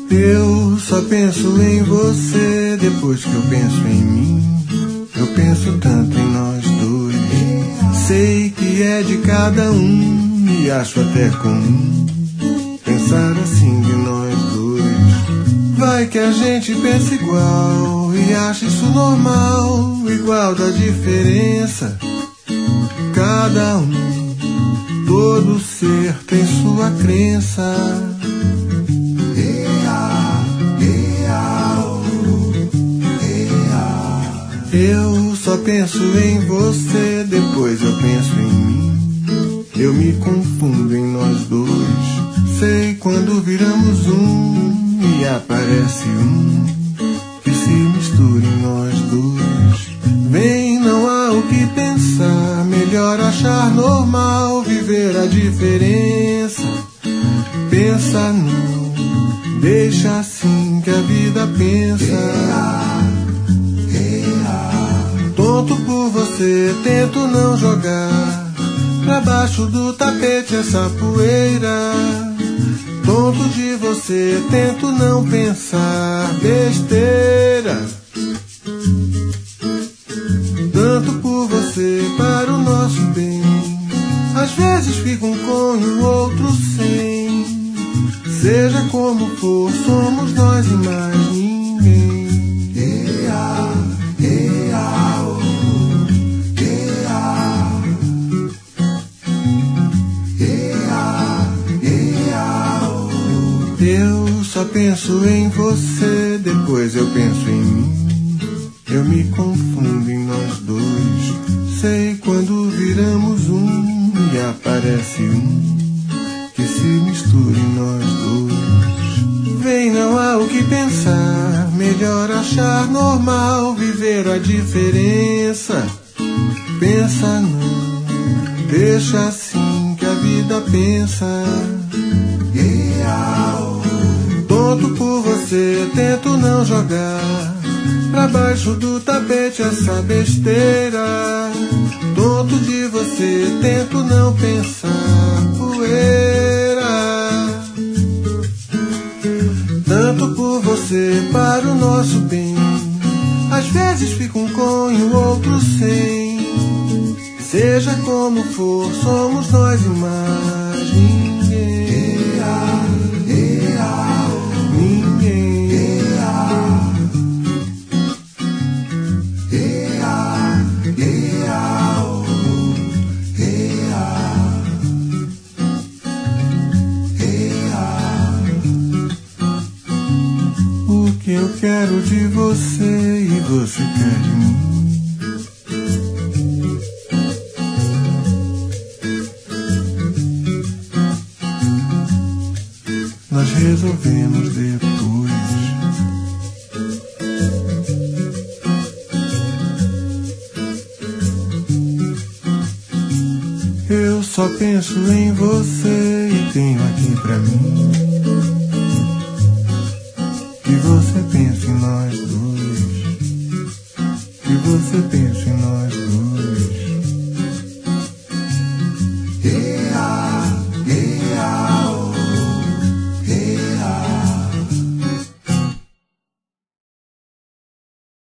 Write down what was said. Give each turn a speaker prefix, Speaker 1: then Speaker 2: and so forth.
Speaker 1: Eu só penso em você depois que eu penso em mim. Eu penso tanto em nós dois. Sei que é de cada um e acho até comum pensar assim de nós dois. Vai que a gente pensa igual e acha isso normal, igual da diferença. Cada um, todo ser tem sua crença. Eu só penso em você, depois eu penso em mim. Eu me confundo em nós dois. Sei quando viramos um e aparece um que se mistura em nós dois. Vem, não há o que pensar, melhor achar normal viver a diferença. Pensa não, deixa assim que a vida pensa. Tonto por você, tento não jogar pra baixo do tapete essa poeira. Tonto de você, tento não pensar besteira. Tanto por você, para o nosso bem. Às vezes fica um com e o outro sem. Seja como for, somos nós e mais ninguém. Eu só penso em você, depois eu penso em mim. Eu me confundo em nós dois. Sei quando viramos um e aparece um que se mistura em nós dois. Vem, não há o que pensar, melhor achar normal viver a diferença. Pensa não, deixa assim que a vida pensa. Tonto por você, tento não jogar pra baixo do tapete essa besteira. Tonto de você, tento não pensar poeira. Tanto por você, para o nosso bem. Às vezes fica um com e o outro sem. Seja como for, somos nós e mais ninguém. O que eu quero de você e você quer de mim. Nós resolvemos depois. Eu só penso em você e tenho aqui pra mim que você pensa em nós dois, que você pensa